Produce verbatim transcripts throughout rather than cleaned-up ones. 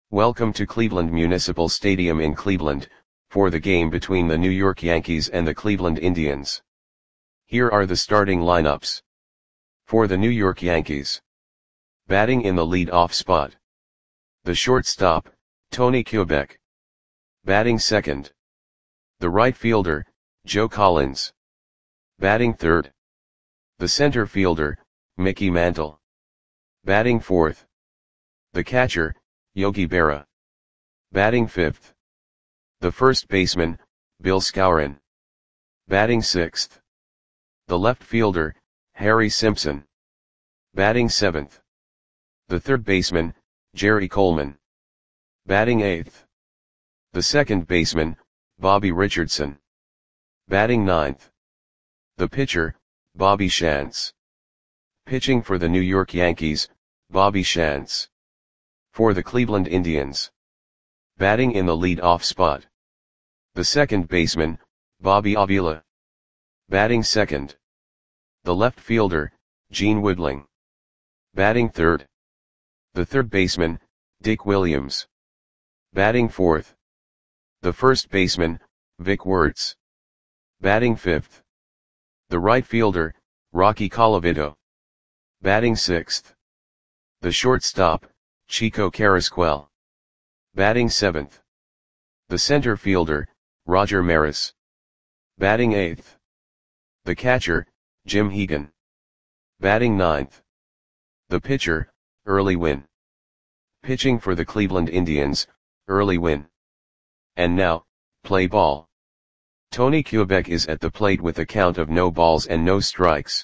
Welcome to Cleveland Municipal Stadium in Cleveland, for the game between the New York Yankees and the Cleveland Indians. Here are the starting lineups. For the New York Yankees. Batting in the lead-off spot. The shortstop, Tony Kubek. Batting second. The right fielder, Joe Collins. Batting third. The center fielder, Mickey Mantle. Batting fourth. The catcher, Yogi Berra. Batting fifth. The first baseman, Bill Skowron. Batting sixth. The left fielder, Harry Simpson. Batting seventh. The third baseman, Jerry Coleman. Batting eighth. The second baseman, Bobby Richardson. Batting ninth. The pitcher, Bobby Shantz. Pitching for the New York Yankees, Bobby Shantz. For the Cleveland Indians. Batting in the lead-off spot. The second baseman, Bobby Avila. Batting second. The left fielder, Gene Woodling. Batting third. The third baseman, Dick Williams. Batting fourth. The first baseman, Vic Wertz. Batting fifth. The right fielder, Rocky Colavito. Batting sixth. The shortstop, Chico Carrasquel. Batting seventh. The center fielder, Roger Maris. Batting eighth. The catcher, Jim Hegan. Batting ninth. The pitcher, Early Wynn. Pitching for the Cleveland Indians, Early Wynn. And now, play ball. Tony Kubek is at the plate with a count of no balls and no strikes.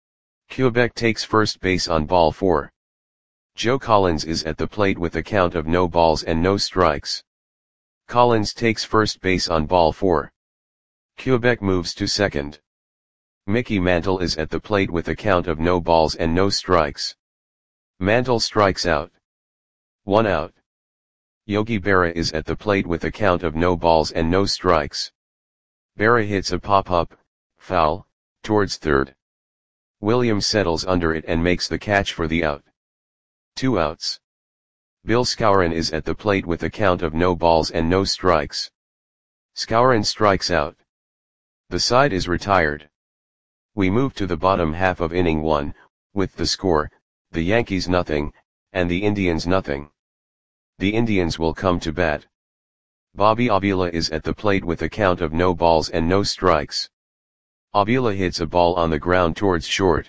Kubek takes first base on ball four. Joe Collins is at the plate with a count of no balls and no strikes. Collins takes first base on ball four. Kubek moves to second. Mickey Mantle is at the plate with a count of no balls and no strikes. Mantle strikes out. One out. Yogi Berra is at the plate with a count of no balls and no strikes. Berra hits a pop-up, foul, towards third. Williams settles under it and makes the catch for the out. Two outs. Bill Skowron is at the plate with a count of no balls and no strikes. Skowron strikes out. The side is retired. We move to the bottom half of inning one, with the score, the Yankees nothing, and the Indians nothing. The Indians will come to bat. Bobby Avila is at the plate with a count of no balls and no strikes. Avila hits a ball on the ground towards short.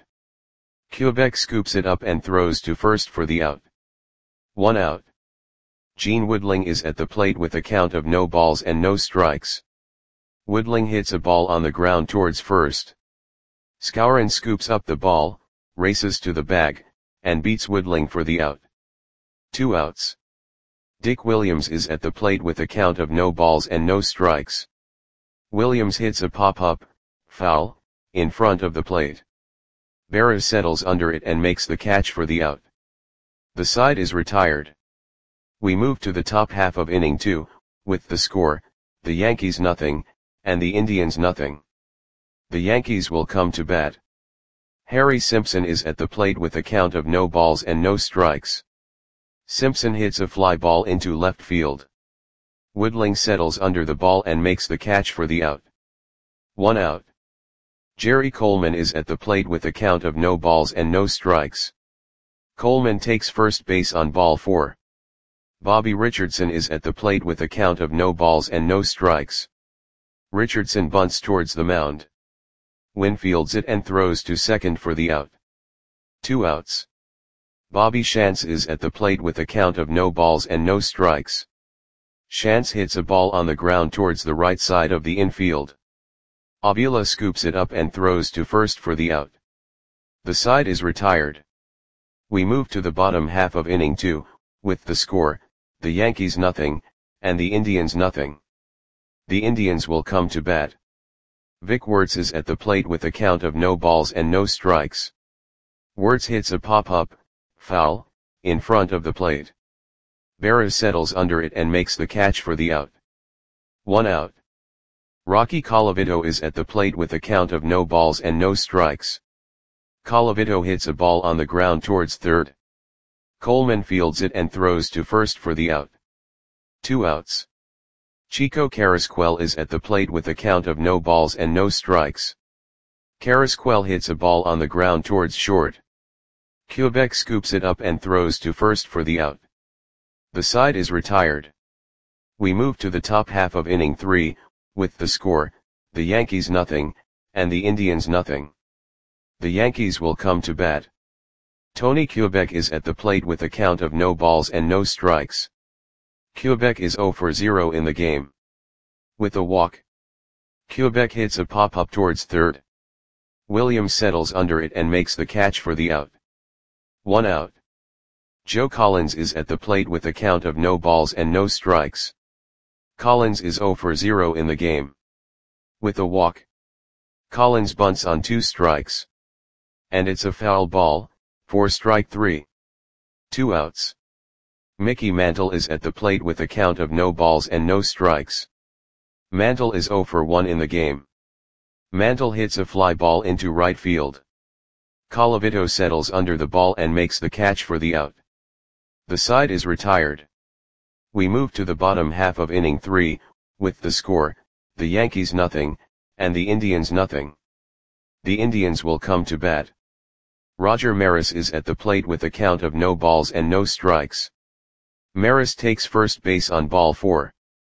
Kubek scoops it up and throws to first for the out. One out. Gene Woodling is at the plate with a count of no balls and no strikes. Woodling hits a ball on the ground towards first. Skowron scoops up the ball, races to the bag, and beats Woodling for the out. Two outs. Dick Williams is at the plate with a count of no balls and no strikes. Williams hits a pop-up, foul, in front of the plate. Berra settles under it and makes the catch for the out. The side is retired. We move to the top half of inning two, with the score, the Yankees nothing, and the Indians nothing. The Yankees will come to bat. Harry Simpson is at the plate with a count of no balls and no strikes. Simpson hits a fly ball into left field. Woodling settles under the ball and makes the catch for the out. One out. Jerry Coleman is at the plate with a count of no balls and no strikes. Coleman takes first base on ball four. Bobby Richardson is at the plate with a count of no balls and no strikes. Richardson bunts towards the mound. Wynn fields it and throws to second for the out. Two outs. Bobby Shantz is at the plate with a count of no balls and no strikes. Shantz hits a ball on the ground towards the right side of the infield. Avila scoops it up and throws to first for the out. The side is retired. We move to the bottom half of inning two, with the score, the Yankees nothing, and the Indians nothing. The Indians will come to bat. Vic Wertz is at the plate with a count of no balls and no strikes. Wertz hits a pop-up, foul, in front of the plate. Berra settles under it and makes the catch for the out. One out. Rocky Colavito is at the plate with a count of no balls and no strikes. Colavito hits a ball on the ground towards third. Coleman fields it and throws to first for the out. Two outs. Chico Carrasquel is at the plate with a count of no balls and no strikes. Carrasquel hits a ball on the ground towards short. Quebec scoops it up and throws to first for the out. The side is retired. We move to the top half of inning three, with the score, the Yankees nothing, and the Indians nothing. The Yankees will come to bat. Tony Quebec is at the plate with a count of no balls and no strikes. Quebec is zero for zero in the game. With a walk, Quebec hits a pop-up towards third. Williams settles under it and makes the catch for the out. One out. Joe Collins is at the plate with a count of no balls and no strikes. Collins is zero for zero in the game. With a walk, Collins bunts on two strikes. And it's a foul ball, for strike three. Two outs. Mickey Mantle is at the plate with a count of no balls and no strikes. Mantle is zero for one in the game. Mantle hits a fly ball into right field. Colavito settles under the ball and makes the catch for the out. The side is retired. We move to the bottom half of inning three, with the score, the Yankees nothing, and the Indians nothing. The Indians will come to bat. Roger Maris is at the plate with a count of no balls and no strikes. Maris takes first base on ball four.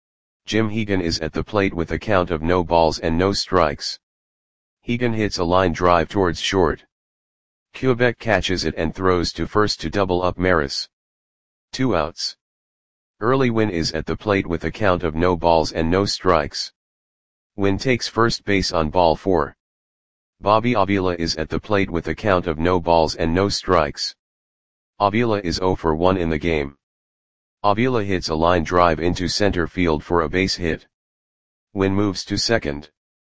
Jim Hegan is at the plate with a count of no balls and no strikes. Hegan hits a line drive towards short. Quebec catches it and throws to first to double up Maris. Two outs. Early Wynn is at the plate with a count of no balls and no strikes. Wynn takes first base on ball four. Bobby Avila is at the plate with a count of no balls and no strikes. Avila is zero for one in the game. Avila hits a line drive into center field for a base hit. Wynn moves to second.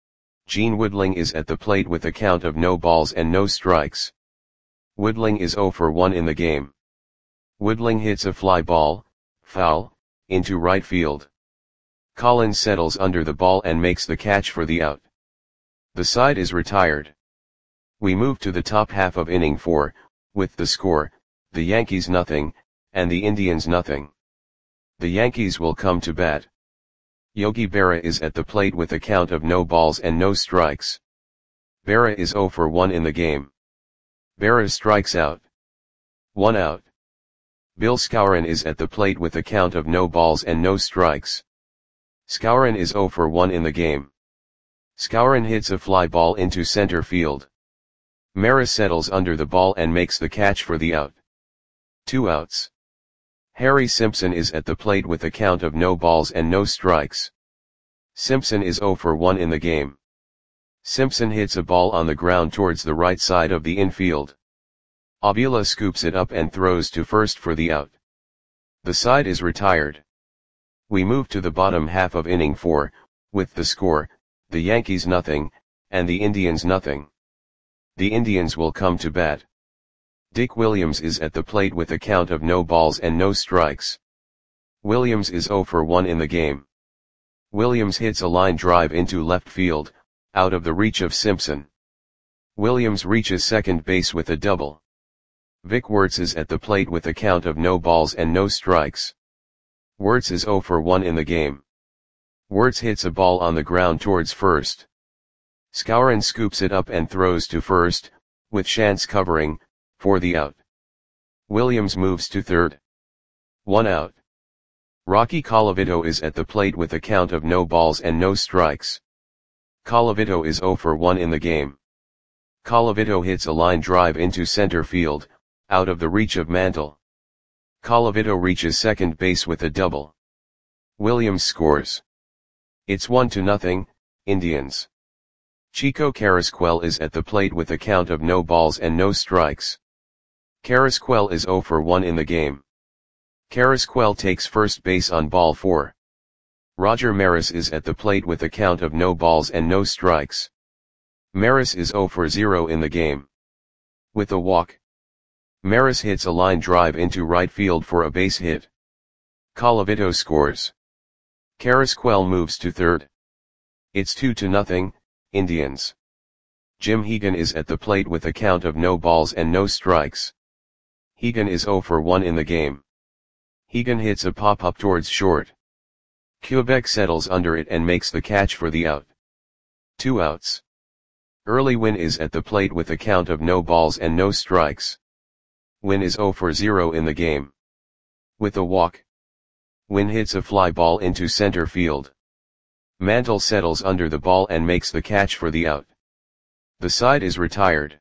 Gene Woodling is at the plate with a count of no balls and no strikes. Woodling is zero for one in the game. Woodling hits a fly ball, foul, into right field. Collins settles under the ball and makes the catch for the out. The side is retired. We move to the top half of inning four, with the score, the Yankees nothing, and the Indians nothing. The Yankees will come to bat. Yogi Berra is at the plate with a count of no balls and no strikes. Berra is zero for one in the game. Berra strikes out. One out. Bill Skowron is at the plate with a count of no balls and no strikes. Skowron is zero for one in the game. Skowron hits a fly ball into center field. Maris settles under the ball and makes the catch for the out. Two outs. Harry Simpson is at the plate with a count of no balls and no strikes. Simpson is zero for one in the game. Simpson hits a ball on the ground towards the right side of the infield. Avila scoops it up and throws to first for the out. The side is retired. We move to the bottom half of inning four, with the score, the Yankees nothing, and the Indians nothing. The Indians will come to bat. Dick Williams is at the plate with a count of no balls and no strikes. Williams is zero for one in the game. Williams hits a line drive into left field, out of the reach of Simpson. Williams reaches second base with a double. Vic Wertz is at the plate with a count of no balls and no strikes. Wertz is zero for one in the game. Wertz hits a ball on the ground towards first. Skowron scoops it up and throws to first, with Shantz covering, for the out. Williams moves to third. One out. Rocky Colavito is at the plate with a count of no balls and no strikes. Colavito is zero for one in the game. Colavito hits a line drive into center field, out of the reach of Mantle. Colavito reaches second base with a double. Williams scores. It's one to nothing, Indians. Chico Carrasquel is at the plate with a count of no balls and no strikes. Carrasquel is zero for one in the game. Carrasquel takes first base on ball four. Roger Maris is at the plate with a count of no balls and no strikes. Maris is zero for zero in the game. With a walk, Maris hits a line drive into right field for a base hit. Colavito scores. Carrasquel moves to third. It's two to nothing, Indians. Jim Hegan is at the plate with a count of no balls and no strikes. Hegan is zero for one in the game. Hegan hits a pop-up towards short. Quebec settles under it and makes the catch for the out. Two outs. Early Win is at the plate with a count of no balls and no strikes. Win is oh for zero in the game. With a walk, Win hits a fly ball into center field. Mantle settles under the ball and makes the catch for the out. The side is retired.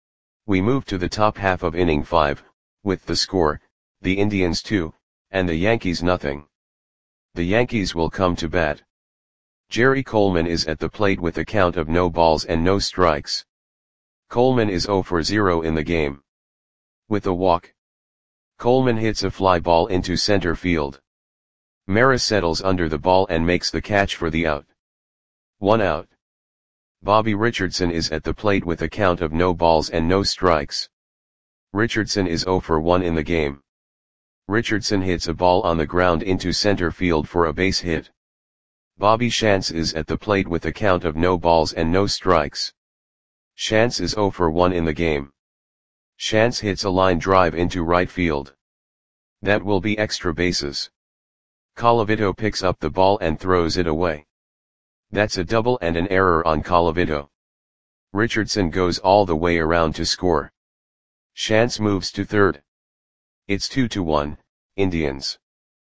We move to the top half of inning five, with the score, the Indians two, and the Yankees nothing. The Yankees will come to bat. Jerry Coleman is at the plate with a count of no balls and no strikes. Coleman is oh for zero in the game. With a walk, Coleman hits a fly ball into center field. Maris settles under the ball and makes the catch for the out. One out. Bobby Richardson is at the plate with a count of no balls and no strikes. Richardson is oh for one in the game. Richardson hits a ball on the ground into center field for a base hit. Bobby Shantz is at the plate with a count of no balls and no strikes. Shantz is oh for one in the game. Shantz hits a line drive into right field. That will be extra bases. Colavito picks up the ball and throws it away. That's a double and an error on Colavito. Richardson goes all the way around to score. Shantz moves to third. It's two to one, Indians.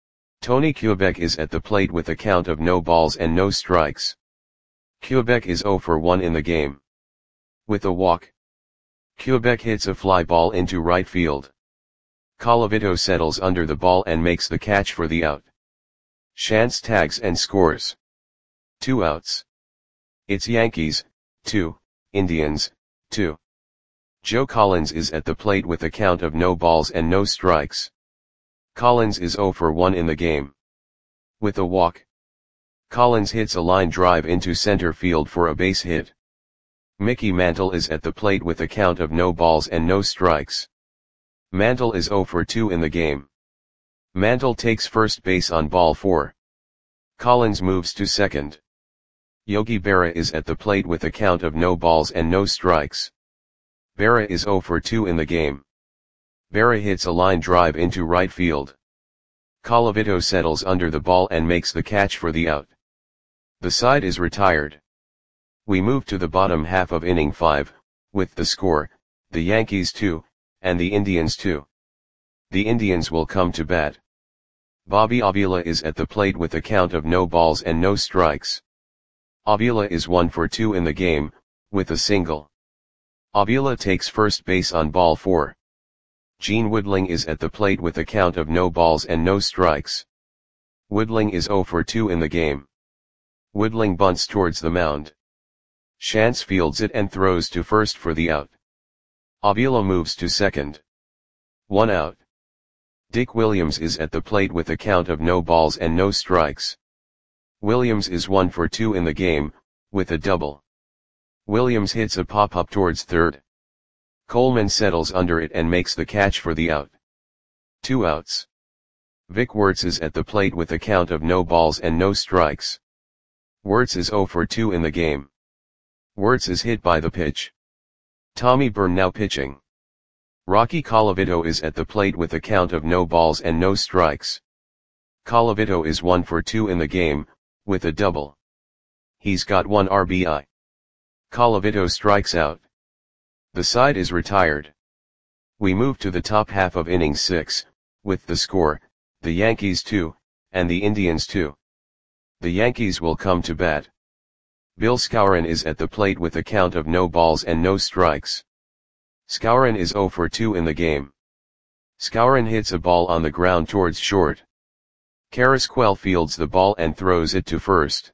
Tony Quebec is at the plate with a count of no balls and no strikes. Quebec is oh for one in the game. With a walk, Quebec hits a fly ball into right field. Colavito settles under the ball and makes the catch for the out. Shantz tags and scores. Two outs. It's Yankees, two, Indians, two. Joe Collins is at the plate with a count of no balls and no strikes. Collins is oh for one in the game. With a walk, Collins hits a line drive into center field for a base hit. Mickey Mantle is at the plate with a count of no balls and no strikes. Mantle is oh for two in the game. Mantle takes first base on ball four. Collins moves to second. Yogi Berra is at the plate with a count of no balls and no strikes. Berra is oh for two in the game. Berra hits a line drive into right field. Colavito settles under the ball and makes the catch for the out. The side is retired. We move to the bottom half of inning five, with the score, the Yankees two, and the Indians two. The Indians will come to bat. Bobby Avila is at the plate with a count of no balls and no strikes. Avila is one for two in the game, with a single. Avila takes first base on ball four. Gene Woodling is at the plate with a count of no balls and no strikes. Woodling is oh for two in the game. Woodling bunts towards the mound. Shantz fields it and throws to first for the out. Avila moves to second. One out. Dick Williams is at the plate with a count of no balls and no strikes. Williams is one for two in the game, with a double. Williams hits a pop-up towards third. Coleman settles under it and makes the catch for the out. Two outs. Vic Wertz is at the plate with a count of no balls and no strikes. Wertz is oh for two in the game. Wertz is hit by the pitch. Tommy Byrne now pitching. Rocky Colavito is at the plate with a count of no balls and no strikes. Colavito is one for two in the game, with a double. He's got one R B I. Colavito strikes out. The side is retired. We move to the top half of inning six, with the score, the Yankees two, and the Indians two. The Yankees will come to bat. Bill Skowron is at the plate with a count of no balls and no strikes. Skowron is oh for two in the game. Skowron hits a ball on the ground towards short. Carrasquel fields the ball and throws it to first.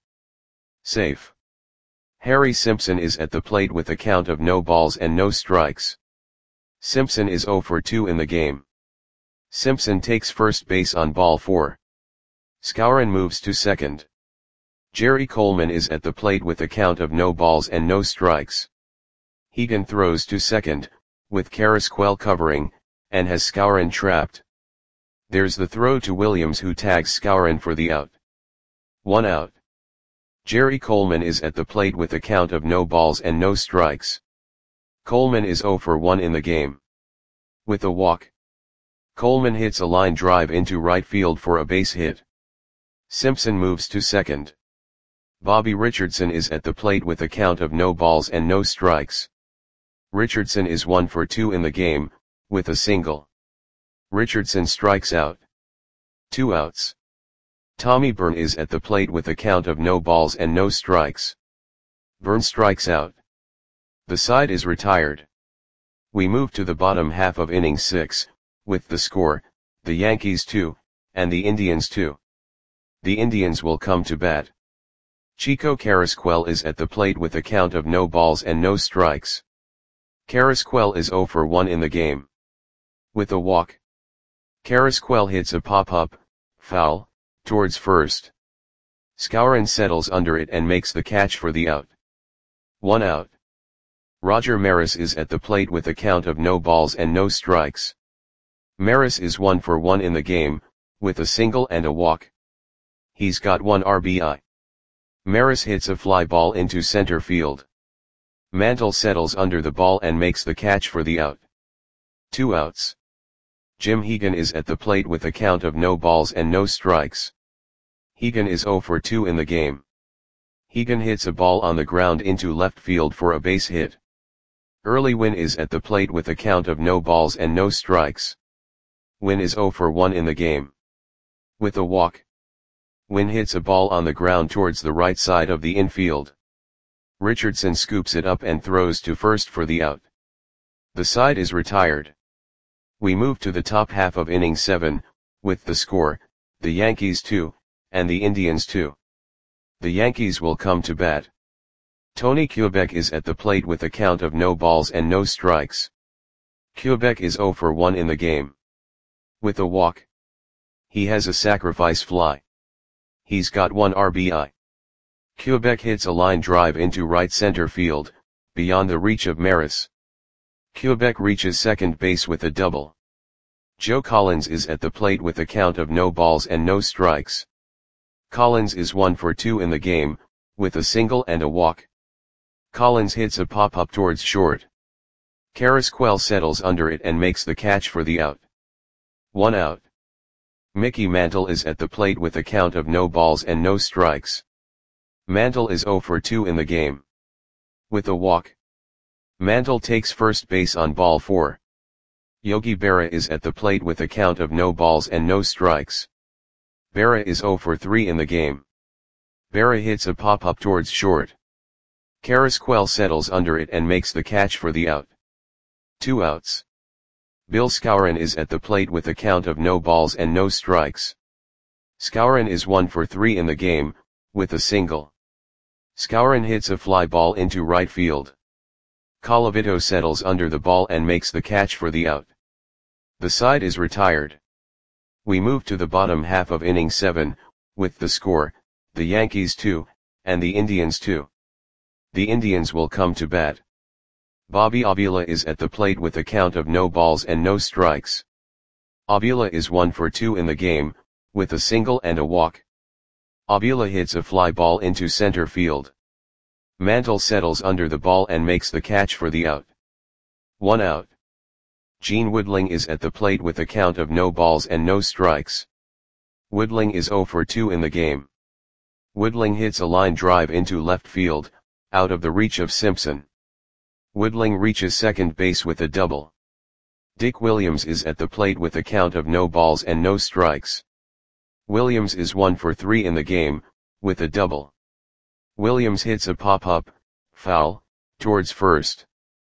Safe. Harry Simpson is at the plate with a count of no balls and no strikes. Simpson is oh for two in the game. Simpson takes first base on ball four. Skowron moves to second. Jerry Coleman is at the plate with a count of no balls and no strikes. Hegan throws to second, with Carrasquel covering, and has Skowron trapped. There's the throw to Williams, who tags Skowron for the out. One out. Jerry Coleman is at the plate with a count of no balls and no strikes. Coleman is oh for one in the game. With a walk, Coleman hits a line drive into right field for a base hit. Simpson moves to second. Bobby Richardson is at the plate with a count of no balls and no strikes. Richardson is one for two in the game, with a single. Richardson strikes out. Two outs. Tommy Byrne is at the plate with a count of no balls and no strikes. Byrne strikes out. The side is retired. We move to the bottom half of inning six, with the score, the Yankees two, and the Indians two. The Indians will come to bat. Chico Carrasquel is at the plate with a count of no balls and no strikes. Carrasquel is zero for one in the game. With a walk. Carrasquel hits a pop-up, foul, towards first. Skowron settles under it and makes the catch for the out. One out. Roger Maris is at the plate with a count of no balls and no strikes. Maris is one for one in the game, with a single and a walk. He's got one R B I. Maris hits a fly ball into center field. Mantle settles under the ball and makes the catch for the out. Two outs. Jim Hegan is at the plate with a count of no balls and no strikes. Hegan is zero for two in the game. Hegan hits a ball on the ground into left field for a base hit. Early Wynn is at the plate with a count of no balls and no strikes. Wynn is zero for one in the game. With a walk. Wynn hits a ball on the ground towards the right side of the infield. Richardson scoops it up and throws to first for the out. The side is retired. We move to the top half of inning seven, with the score, the Yankees two, and the Indians two. The Yankees will come to bat. Tony Kubek is at the plate with a count of no balls and no strikes. Kubek is zero for one in the game. With a walk. He has a sacrifice fly. He's got one R B I. Kubek hits a line drive into right center field, beyond the reach of Maris. Kubek reaches second base with a double. Joe Collins is at the plate with a count of no balls and no strikes. Collins is one for two in the game, with a single and a walk. Collins hits a pop-up towards short. Carrasquel settles under it and makes the catch for the out. One out. Mickey Mantle is at the plate with a count of no balls and no strikes. Mantle is zero for two in the game. With a walk. Mantle takes first base on ball four. Yogi Berra is at the plate with a count of no balls and no strikes. Berra is zero for three in the game. Berra hits a pop-up towards short. Carrasquel settles under it and makes the catch for the out. Two outs. Bill Skowron is at the plate with a count of no balls and no strikes. Skowron is one for three in the game, with a single. Skowron hits a fly ball into right field. Colavito settles under the ball and makes the catch for the out. The side is retired. We move to the bottom half of inning seven, with the score, the Yankees two, and the Indians two. The Indians will come to bat. Bobby Avila is at the plate with a count of no balls and no strikes. Avila is one for two in the game, with a single and a walk. Avila hits a fly ball into center field. Mantle settles under the ball and makes the catch for the out. One out. Gene Woodling is at the plate with a count of no balls and no strikes. Woodling is zero for two in the game. Woodling hits a line drive into left field, out of the reach of Simpson. Woodling reaches second base with a double. Dick Williams is at the plate with a count of no balls and no strikes. Williams is one for three in the game, with a double. Williams hits a pop-up, foul, towards first.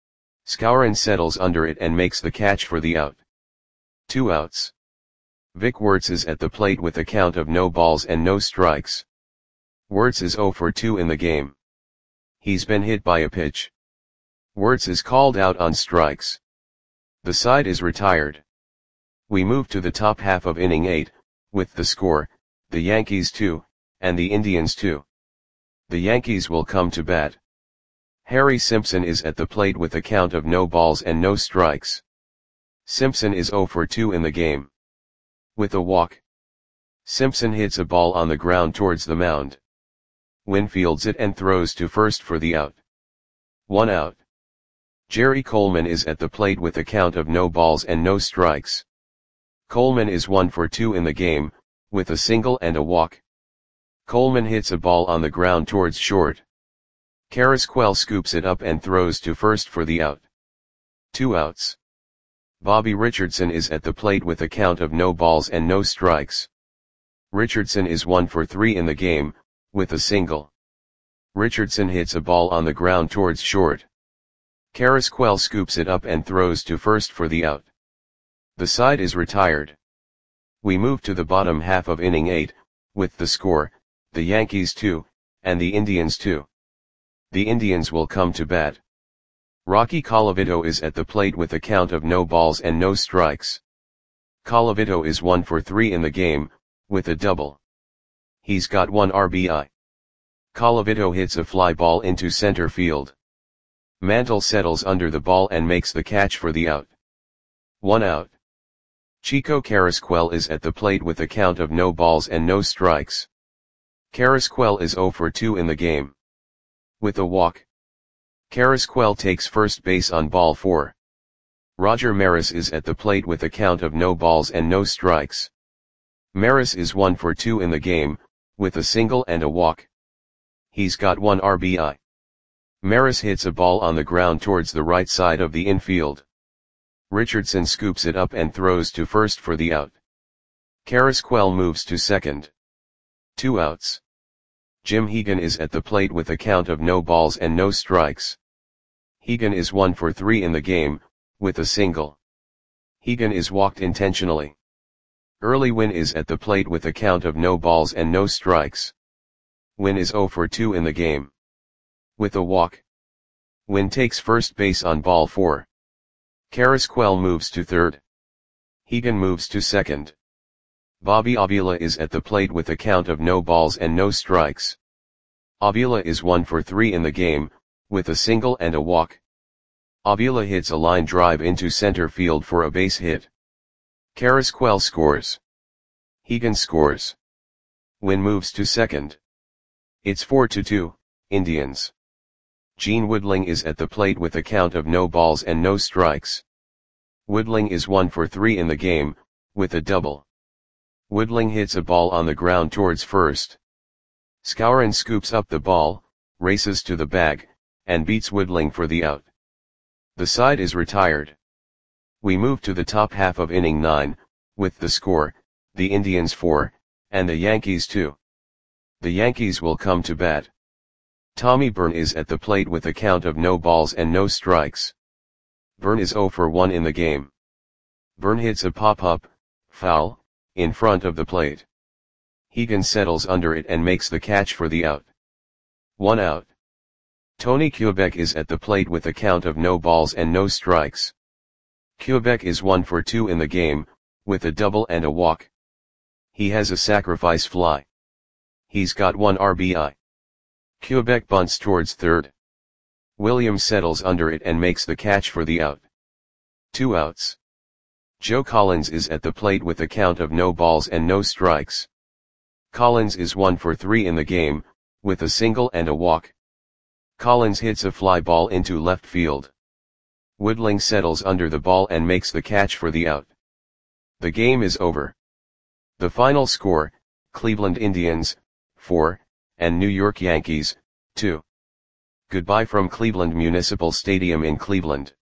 Skowron settles under it and makes the catch for the out. Two outs. Vic Wertz is at the plate with a count of no balls and no strikes. Wertz is zero for two in the game. He's been hit by a pitch. Wertz is called out on strikes. The side is retired. We move to the top half of inning eight, with the score, the Yankees two, and the Indians two. The Yankees will come to bat. Harry Simpson is at the plate with a count of no balls and no strikes. Simpson is zero for two in the game. With a walk. Simpson hits a ball on the ground towards the mound. Wynn fields it and throws to first for the out. One out. Jerry Coleman is at the plate with a count of no balls and no strikes. Coleman is one for two in the game, with a single and a walk. Coleman hits a ball on the ground towards short. Carrasquel scoops it up and throws to first for the out. Two outs. Bobby Richardson is at the plate with a count of no balls and no strikes. Richardson is one for three in the game, with a single. Richardson hits a ball on the ground towards short. Carrasquel scoops it up and throws to first for the out. The side is retired. We move to the bottom half of inning eight, with the score, the Yankees two, and the Indians two. The Indians will come to bat. Rocky Colavito is at the plate with a count of no balls and no strikes. Colavito is one for three in the game, with a double. He's got one R B I. Colavito hits a fly ball into center field. Mantle settles under the ball and makes the catch for the out. One out. Chico Carrasquel is at the plate with a count of no balls and no strikes. Carrasquel is zero for two in the game. With a walk. Carrasquel takes first base on ball four. Roger Maris is at the plate with a count of no balls and no strikes. Maris is one for two in the game, with a single and a walk. He's got one R B I. Maris hits a ball on the ground towards the right side of the infield. Richardson scoops it up and throws to first for the out. Carrasquel moves to second. Two outs. Jim Hegan is at the plate with a count of no balls and no strikes. Hegan is one for three in the game, with a single. Hegan is walked intentionally. Early Wynn is at the plate with a count of no balls and no strikes. Wynn is zero for two in the game. With a walk. Wynn takes first base on ball four. Carrasquel moves to third. Hegan moves to second. Bobby Avila is at the plate with a count of no balls and no strikes. Avila is one for three in the game, with a single and a walk. Avila hits a line drive into center field for a base hit. Carrasquel scores. Hegan scores. Wynn moves to second. It's four to two, Indians. Gene Woodling is at the plate with a count of no balls and no strikes. Woodling is one for three in the game, with a double. Woodling hits a ball on the ground towards first. Skowron scoops up the ball, races to the bag, and beats Woodling for the out. The side is retired. We move to the top half of inning nine, with the score, the Indians four, and the Yankees two. The Yankees will come to bat. Tommy Byrne is at the plate with a count of no balls and no strikes. Byrne is zero for one in the game. Byrne hits a pop-up, foul, in front of the plate. Hegan settles under it and makes the catch for the out. One out. Tony Kubek is at the plate with a count of no balls and no strikes. Kubek is one for two in the game, with a double and a walk. He has a sacrifice fly. He's got one R B I. Kubek bunts towards third. Williams settles under it and makes the catch for the out. Two outs. Joe Collins is at the plate with a count of no balls and no strikes. Collins is one for three in the game, with a single and a walk. Collins hits a fly ball into left field. Woodling settles under the ball and makes the catch for the out. The game is over. The final score, Cleveland Indians, four, and New York Yankees, two. Goodbye from Cleveland Municipal Stadium in Cleveland.